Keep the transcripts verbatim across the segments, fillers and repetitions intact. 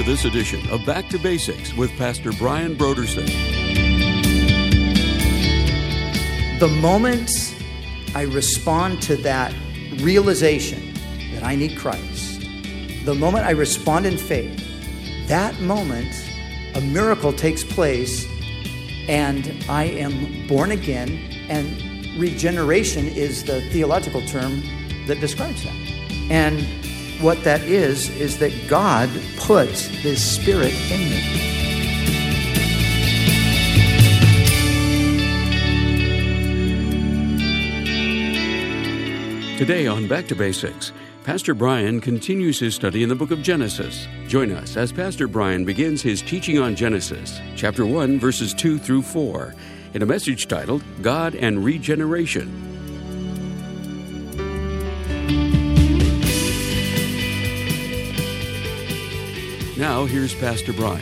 this edition of Back to Basics with Pastor Brian Brodersen. The moment I respond to that realization that I need Christ, the moment I respond in faith, that moment a miracle takes place and I am born again, and regeneration is the theological term that describes that. And what that is, is that God puts His Spirit in me. Today on Back to Basics, Pastor Brian continues his study in the book of Genesis. Join us as Pastor Brian begins his teaching on Genesis, chapter one, verses two through four, in a message titled, God and Regeneration. Now, here's Pastor Brian.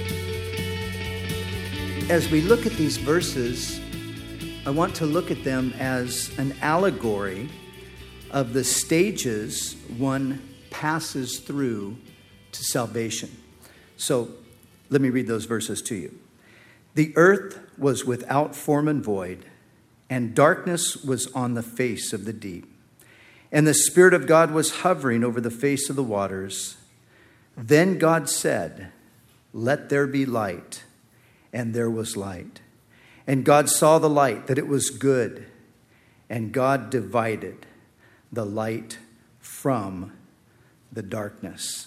As we look at these verses, I want to look at them as an allegory of the stages one passes through to salvation. So, let me read those verses to you. The earth was without form and void, and darkness was on the face of the deep. And the Spirit of God was hovering over the face of the waters. Then God said, "Let there be light," and there was light. And God saw the light, that it was good, and God divided the light from the darkness.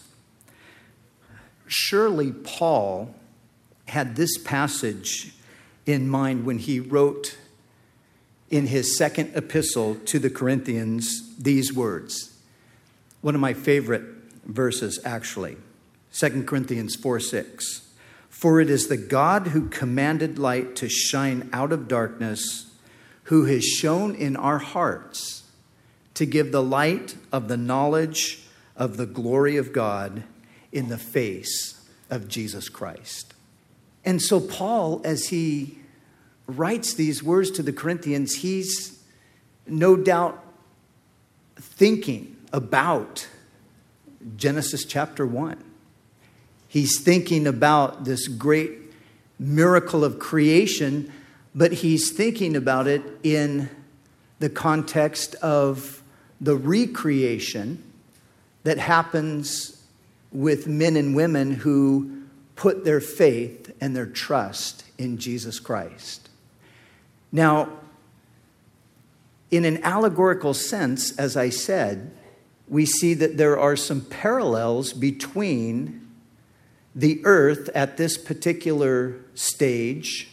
Surely Paul had this passage in mind when he wrote in his second epistle to the Corinthians these words. One of my favorite verses, actually. Second Corinthians four six. For it is the God who commanded light to shine out of darkness, who has shone in our hearts to give the light of the knowledge of the glory of God in the face of Jesus Christ. And so Paul, as he writes these words to the Corinthians, he's no doubt thinking about Genesis chapter one. He's thinking about this great miracle of creation, but he's thinking about it in the context of the recreation that happens with men and women who put their faith and their trust in Jesus Christ. Now, in an allegorical sense, as I said, we see that there are some parallels between the earth at this particular stage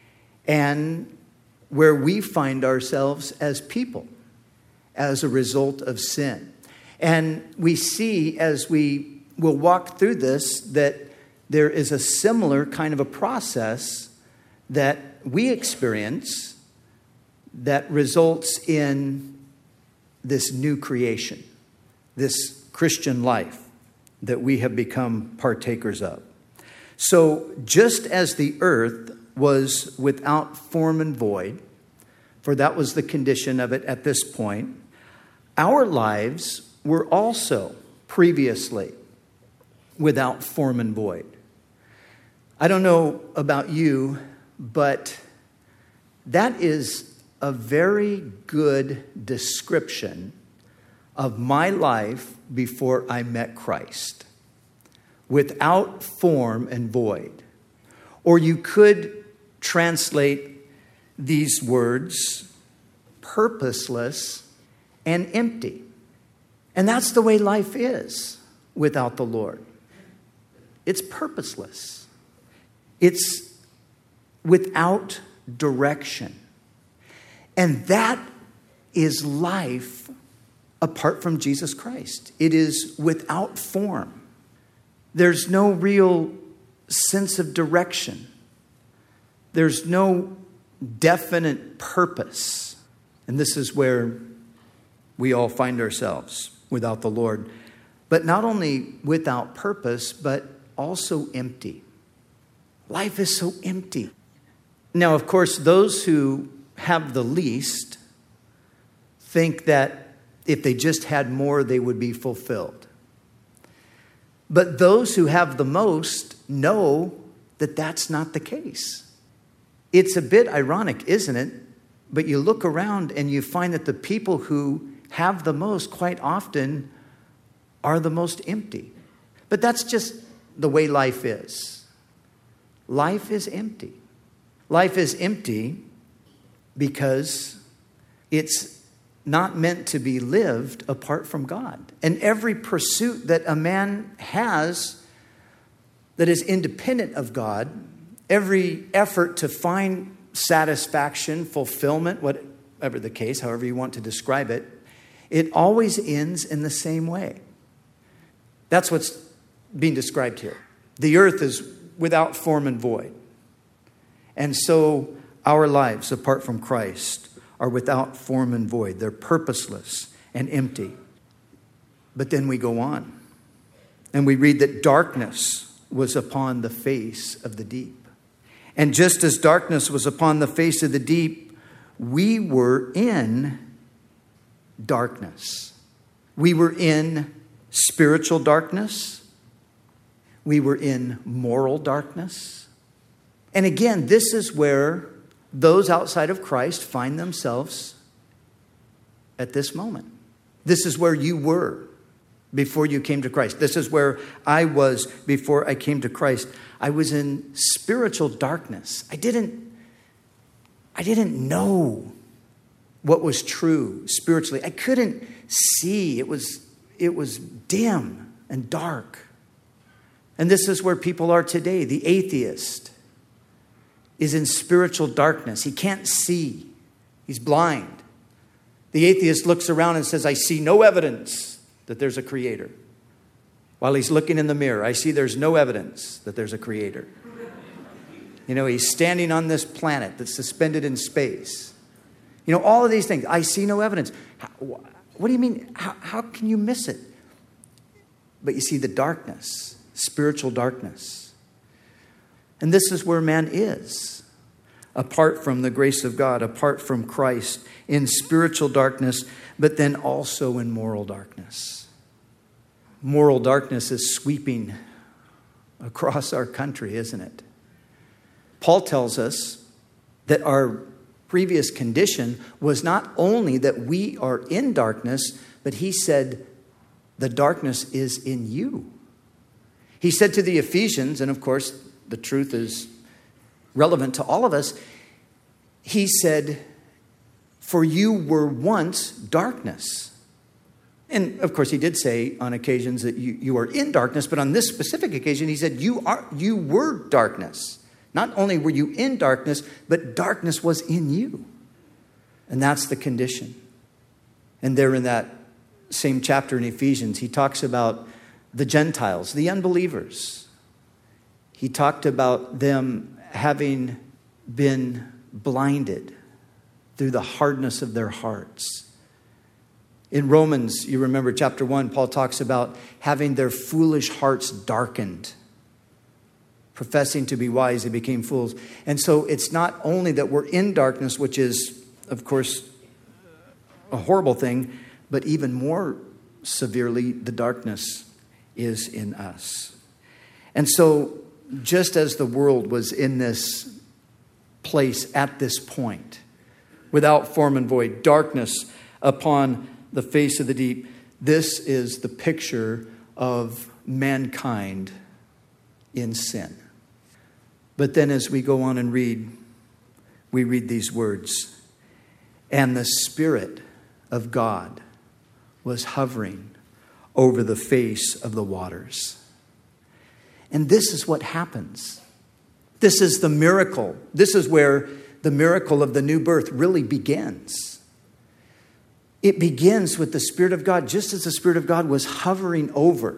and where we find ourselves as people as a result of sin. And we see, as we will walk through this, that there is a similar kind of a process that we experience that results in this new creation, this Christian life that we have become partakers of. So just as the earth was without form and void, for that was the condition of it at this point, our lives were also previously without form and void. I don't know about you, but that is a very good description of my life before I met Christ. Without form and void. Or you could translate these words, purposeless and empty. And that's the way life is without the Lord. It's purposeless. It's without direction. And that is life apart from Jesus Christ. It is without form. There's no real sense of direction. There's no definite purpose. And this is where we all find ourselves without the Lord. But not only without purpose, but also empty. Life is so empty. Now, of course, those who have the least think that if they just had more, they would be fulfilled. But those who have the most know that that's not the case. It's a bit ironic, isn't it? But you look around and you find that the people who have the most quite often are the most empty. But that's just the way life is. Life is empty. Life is empty because it's not meant to be lived apart from God. And every pursuit that a man has that is independent of God, every effort to find satisfaction, fulfillment, whatever the case, however you want to describe it, it always ends in the same way. That's what's being described here. The earth is without form and void. And so our lives, apart from Christ, are without form and void. They're purposeless and empty. But then we go on, and we read that darkness was upon the face of the deep. And just as darkness was upon the face of the deep, we were in darkness. We were in spiritual darkness. We were in moral darkness. And again, this is where those outside of Christ find themselves at this moment. This is where you were before you came to Christ. This is where I was before I came to Christ. I was in spiritual darkness. I didn't, I didn't know what was true spiritually. I couldn't see. It was, it was dim and dark. And this is where people are today. The atheist is in spiritual darkness. He can't see. He's blind. The atheist looks around and says, I see no evidence that there's a creator. While he's looking in the mirror, I see there's no evidence that there's a creator. You know, he's standing on this planet that's suspended in space. You know, all of these things. I see no evidence. How, what do you mean? How, how can you miss it? But you see the darkness, spiritual darkness. And this is where man is, apart from the grace of God, apart from Christ, in spiritual darkness, but then also in moral darkness. Moral darkness is sweeping across our country, isn't it? Paul tells us that our previous condition was not only that we are in darkness, but he said, the darkness is in you. He said to the Ephesians, and of course, the truth is relevant to all of us. He said, for you were once darkness. And of course, he did say on occasions that you, you are in darkness, but on this specific occasion, he said, you are, you were darkness. Not only were you in darkness, but darkness was in you. And that's the condition. And there in that same chapter in Ephesians, he talks about the Gentiles, the unbelievers. He talked about them having been blinded through the hardness of their hearts. In Romans, you remember chapter one, Paul talks about having their foolish hearts darkened. Professing to be wise, they became fools. And so it's not only that we're in darkness, which is, of course, a horrible thing, but even more severely, the darkness is in us. And so just as the world was in this place at this point, without form and void, darkness upon the face of the deep, this is the picture of mankind in sin. But then as we go on and read, we read these words, and the Spirit of God was hovering over the face of the waters. And this is what happens. This is the miracle. This is where the miracle of the new birth really begins. It begins with the Spirit of God, just as the Spirit of God was hovering over,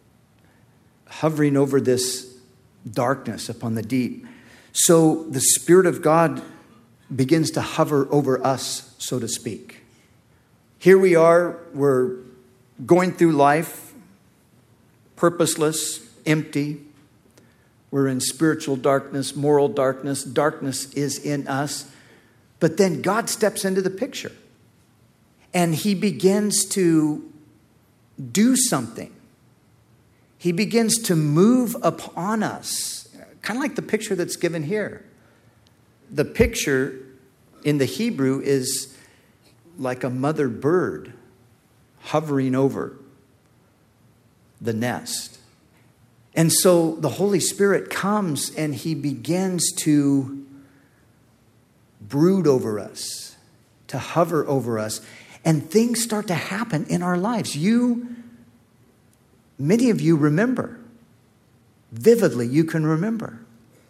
hovering over this darkness upon the deep. So the Spirit of God begins to hover over us, so to speak. Here we are, we're going through life, purposeless, empty. We're in spiritual darkness, moral darkness. Darkness is in us. But then God steps into the picture. And he begins to do something. he begins to move upon us, kind of like the picture that's given here. The picture in the Hebrew is like a mother bird hovering over the nest. And so the Holy Spirit comes and he begins to brood over us, to hover over us, and things start to happen in our lives. You, many of you remember, vividly you can remember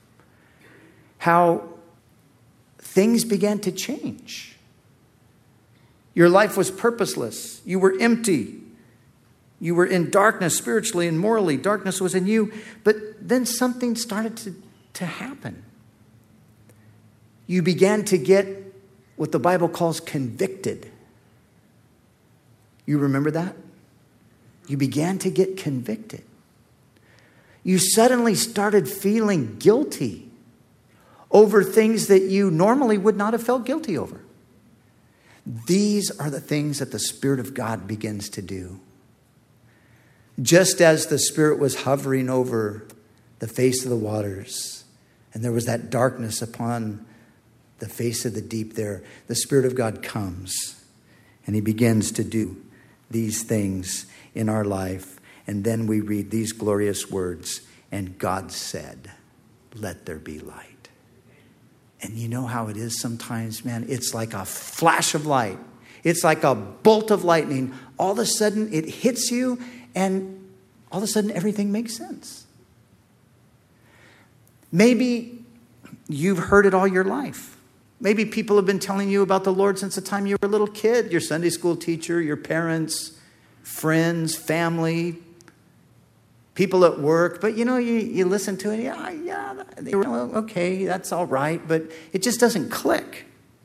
how things began to change. Your life was purposeless. You were empty. You were in darkness spiritually and morally. Darkness was in you. But then something started to, to happen. You began to get what the Bible calls convicted. You remember that? You began to get convicted. You suddenly started feeling guilty over things that you normally would not have felt guilty over. These are the things that the Spirit of God begins to do. Just as the Spirit was hovering over the face of the waters, and there was that darkness upon the face of the deep there, the Spirit of God comes and he begins to do these things in our life. And then we read these glorious words, and God said, "Let there be light." And you know how it is sometimes, man? It's like a flash of light. It's like a bolt of lightning. All of a sudden it hits you, and all of a sudden everything makes sense. Maybe you've heard it all your life. Maybe people have been telling you about the Lord since the time you were a little kid. Your Sunday school teacher, your parents, friends, family, people at work. But you know, you, you listen to it, yeah, yeah, well, okay, that's all right. But it just doesn't click.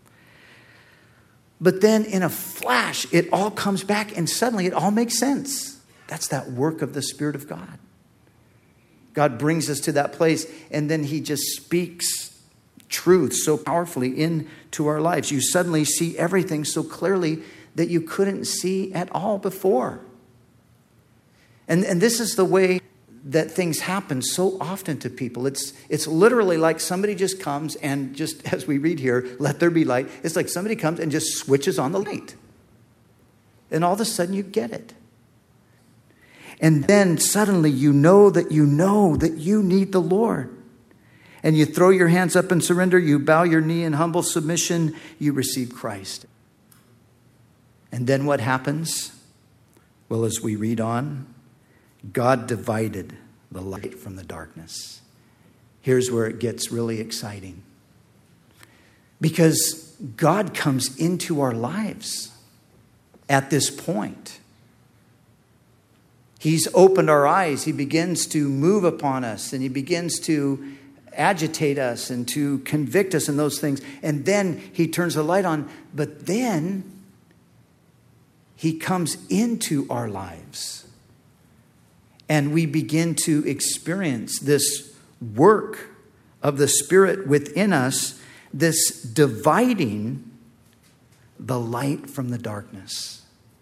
But then in a flash, it all comes back and suddenly it all makes sense. That's that work of the Spirit of God. God brings us to that place, and then he just speaks truth so powerfully into our lives. You suddenly see everything so clearly that you couldn't see at all before. And, and this is the way that things happen so often to people. It's, it's literally like somebody just comes and just, as we read here, let there be light. It's like somebody comes and just switches on the light. And all of a sudden you get it. And then suddenly you know that you know that you need the Lord. And you throw your hands up and surrender. You bow your knee in humble submission. You receive Christ. And then what happens? Well, as we read on, God divided the light from the darkness. Here's where it gets really exciting. Because God comes into our lives at this point. He's opened our eyes. He begins to move upon us, and he begins to agitate us and to convict us in those things. And then he turns the light on. But then he comes into our lives. And we begin to experience this work of the Spirit within us, this dividing the light from the darkness.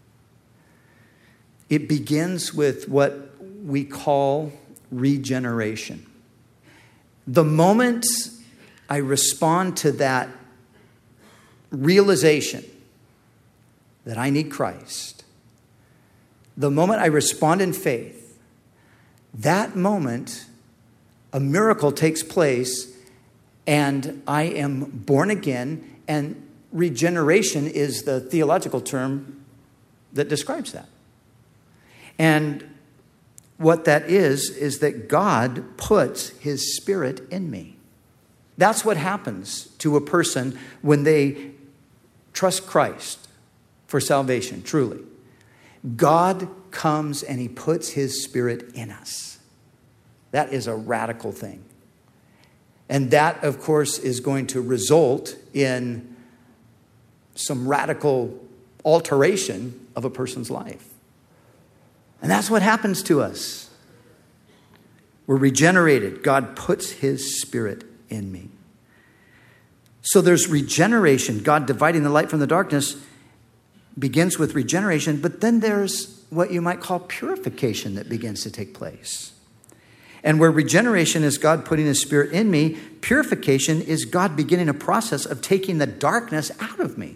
It begins with what we call regeneration. The moment I respond to that realization that I need Christ, the moment I respond in faith, that moment a miracle takes place and I am born again. And regeneration is the theological term that describes that. And what that is, is that God puts his Spirit in me. That's what happens to a person when they trust Christ for salvation, truly. God comes and he puts his Spirit in us. That is a radical thing. And that, of course, is going to result in some radical alteration of a person's life. And that's what happens to us. We're regenerated. God puts his Spirit in me. So there's regeneration. God dividing the light from the darkness begins with regeneration. But then there's what you might call purification that begins to take place. And where regeneration is God putting his Spirit in me, purification is God beginning a process of taking the darkness out of me.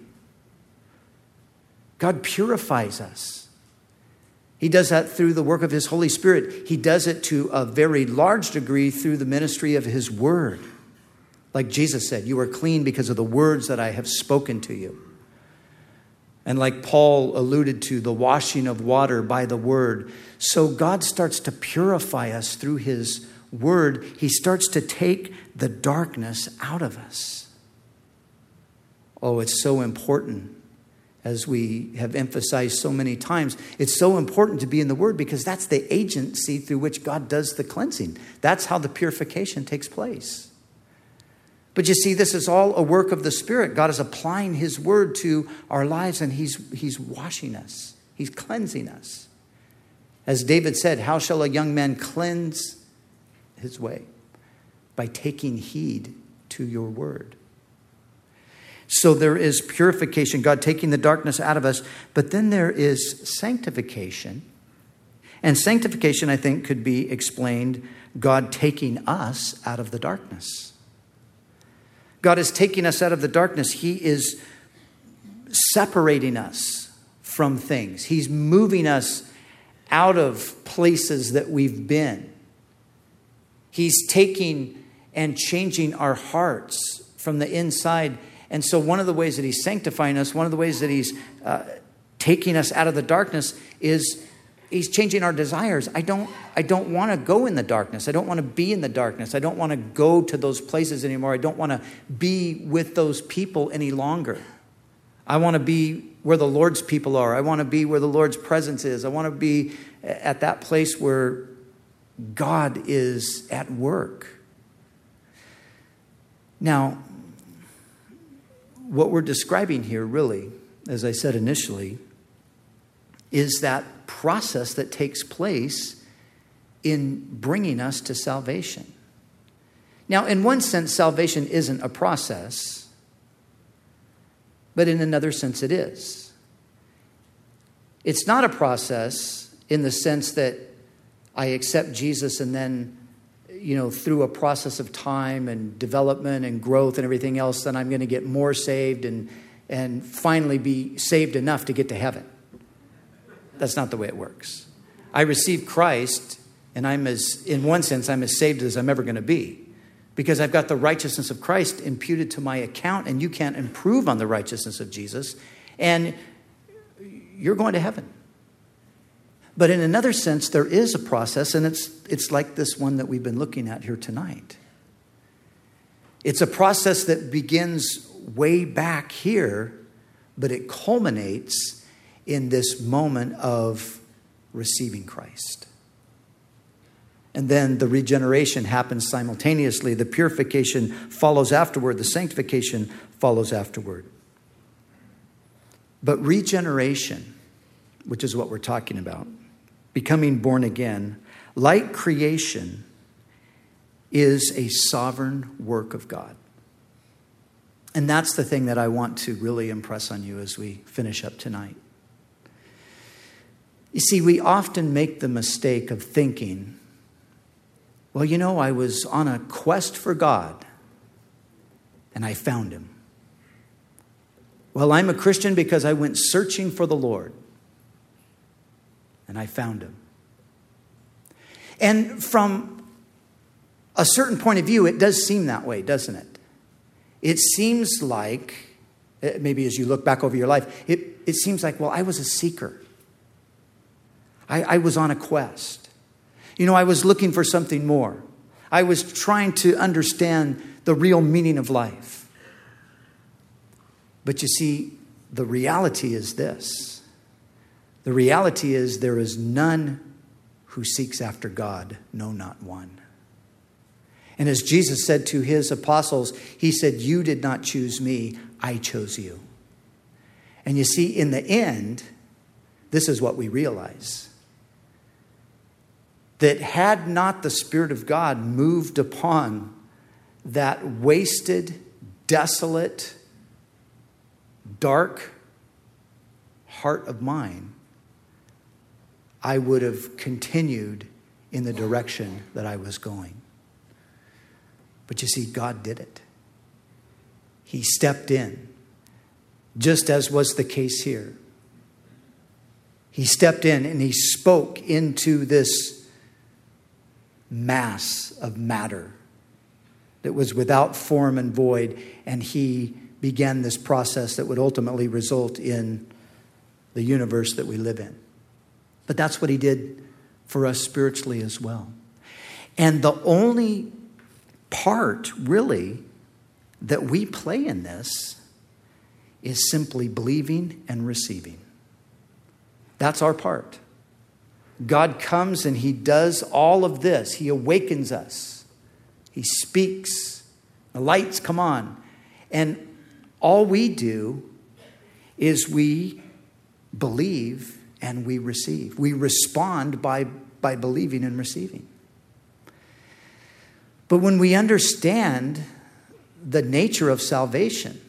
God purifies us. He does that through the work of his Holy Spirit. He does it to a very large degree through the ministry of his word. Like Jesus said, you are clean because of the words that I have spoken to you. And like Paul alluded to, the washing of water by the word. So God starts to purify us through his word. He starts to take the darkness out of us. Oh, it's so important, as we have emphasized so many times. It's so important to be in the word because that's the agency through which God does the cleansing. That's how the purification takes place. But you see, this is all a work of the Spirit. God is applying his word to our lives, and he's, he's washing us. He's cleansing us. As David said, how shall a young man cleanse his way? By taking heed to your word. So there is purification, God taking the darkness out of us. But then there is sanctification. And sanctification, I think, could be explained God taking us out of the darkness. God is taking us out of the darkness. He is separating us from things. He's moving us out of places that we've been. He's taking and changing our hearts from the inside. And so one of the ways that he's sanctifying us, one of the ways that he's uh, taking us out of the darkness is he's changing our desires. I don't, I don't want to go in the darkness. I don't want to be in the darkness. I don't want to go to those places anymore. I don't want to be with those people any longer. I want to be where the Lord's people are. I want to be where the Lord's presence is. I want to be at that place where God is at work. Now, what we're describing here really, as I said initially, is that process that takes place in bringing us to salvation. Now, in one sense, salvation isn't a process, but in another sense it is. It's not a process in the sense that I accept Jesus and then, you know, through a process of time and development and growth and everything else, then I'm going to get more saved and, and finally be saved enough to get to heaven. That's not the way it works. I receive Christ, and I'm as, in one sense, I'm as saved as I'm ever going to be. Because I've got the righteousness of Christ imputed to my account, and you can't improve on the righteousness of Jesus, and you're going to heaven. But in another sense, there is a process, and it's, it's like this one that we've been looking at here tonight. It's a process that begins way back here, but it culminates in this moment of receiving Christ. And then the regeneration happens simultaneously. The purification follows afterward. The sanctification follows afterward. But regeneration, which is what we're talking about, becoming born again, like creation, is a sovereign work of God. And that's the thing that I want to really impress on you as we finish up tonight. You see, we often make the mistake of thinking, well, you know, I was on a quest for God and I found him. Well, I'm a Christian because I went searching for the Lord and I found him. And from a certain point of view, it does seem that way, doesn't it? It seems like, maybe as you look back over your life, it, it seems like, well, I was a seeker. I, I was on a quest. You know, I was looking for something more. I was trying to understand the real meaning of life. But you see, the reality is this. The reality is there is none who seeks after God, no, not one. And as Jesus said to his apostles, he said, you did not choose me, I chose you. And you see, in the end, this is what we realize. That had not the Spirit of God moved upon that wasted, desolate, dark heart of mine, I would have continued in the direction that I was going. But you see, God did it. He stepped in, just as was the case here. He stepped in and he spoke into this mass of matter that was without form and void, and he began this process that would ultimately result in the universe that we live in. But that's what he did for us spiritually as well. And the only part, really, that we play in this is simply believing and receiving. That's our part. God comes and he does all of this. He awakens us. He speaks. The lights come on. And all we do is we believe and we receive. We respond by, by believing and receiving. But when we understand the nature of salvation,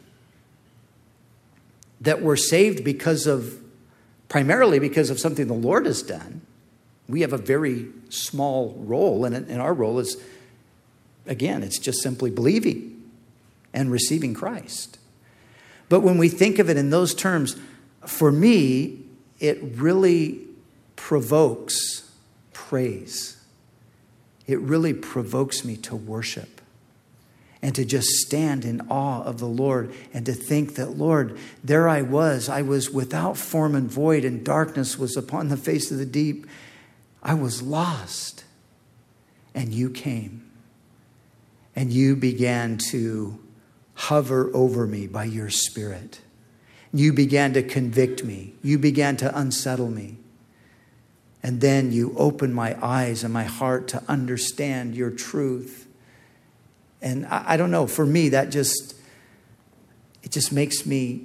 that we're saved because of, primarily because of something the Lord has done, we have a very small role, and and our role is, again, it's just simply believing and receiving Christ. But when we think of it in those terms, for me, it really provokes praise. It really provokes me to worship and to just stand in awe of the Lord and to think that, Lord, there I was. I was without form and void, and darkness was upon the face of the deep. I was lost. And you came. And you began to hover over me by your Spirit. You began to convict me. You began to unsettle me. And then you opened my eyes and my heart to understand your truth. And I, I don't know, for me, that just, it just makes me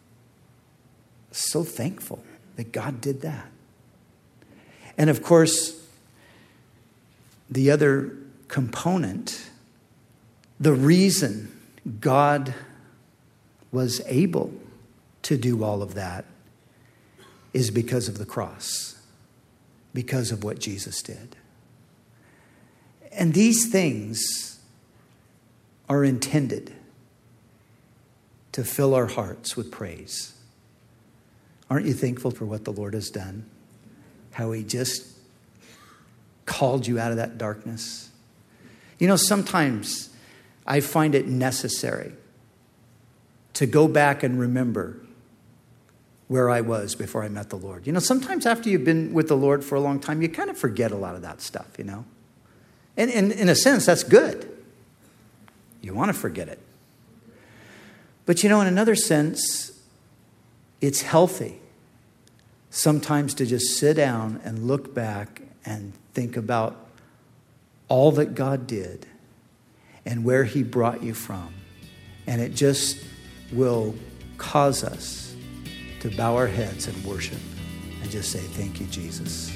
so thankful that God did that. And of course, the other component, the reason God was able to do all of that is because of the cross, because of what Jesus did. And these things are intended to fill our hearts with praise. Aren't you thankful for what the Lord has done? How he just called you out of that darkness. You know, sometimes I find it necessary to go back and remember where I was before I met the Lord. You know, sometimes after you've been with the Lord for a long time, you kind of forget a lot of that stuff, you know. And, and in a sense, that's good. You want to forget it. But you know, in another sense, it's healthy sometimes to just sit down and look back and think about all that God did and where he brought you from. And it just will cause us to bow our heads and worship and just say, thank you, Jesus.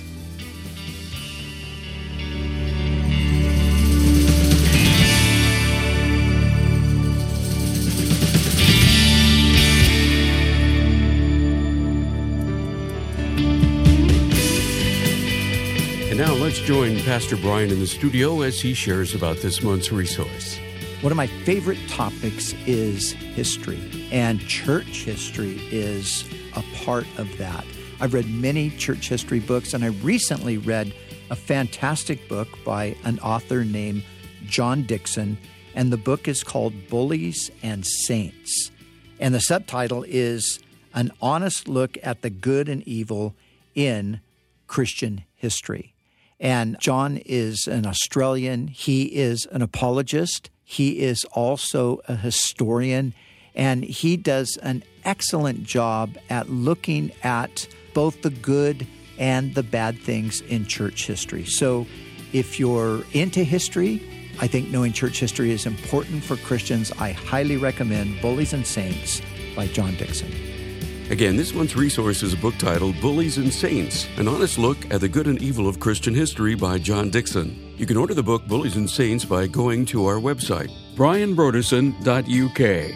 And now let's join Pastor Brian in the studio as he shares about this month's resource. One of my favorite topics is history, and church history is a part of that. I've read many church history books, and I recently read a fantastic book by an author named John Dickson, and the book is called Bullies and Saints. And the subtitle is An Honest Look at the Good and Evil in Christian History. And John is an Australian. He is an apologist. He is also a historian, and he does an excellent job at looking at both the good and the bad things in church history. So if you're into history, I think knowing church history is important for Christians. I highly recommend Bullies and Saints by John Dickson. Again, this month's resource is a book titled Bullies and Saints, An Honest Look at the Good and Evil of Christian History by John Dickson. You can order the book Bullies and Saints by going to our website, brian brodersen dot u k.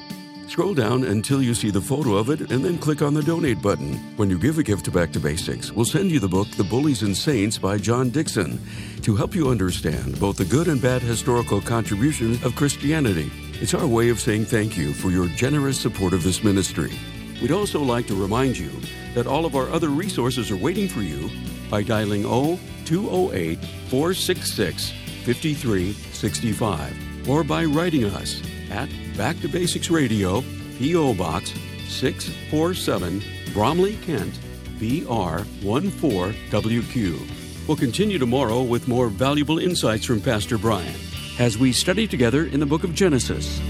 Scroll down until you see the photo of it and then click on the donate button. When you give a gift to Back to Basics, we'll send you the book The Bullies and Saints by John Dixon to help you understand both the good and bad historical contributions of Christianity. It's our way of saying thank you for your generous support of this ministry. We'd also like to remind you that all of our other resources are waiting for you by dialing zero two zero eight, four six six, five three six five or by writing us at Back to Basics Radio, P O. Box six forty-seven, Bromley, Kent, B R one four W Q. We'll continue tomorrow with more valuable insights from Pastor Brian as we study together in the book of Genesis.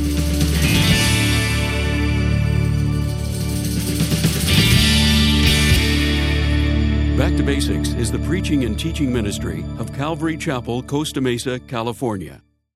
Back to Basics is the preaching and teaching ministry of Calvary Chapel, Costa Mesa, California.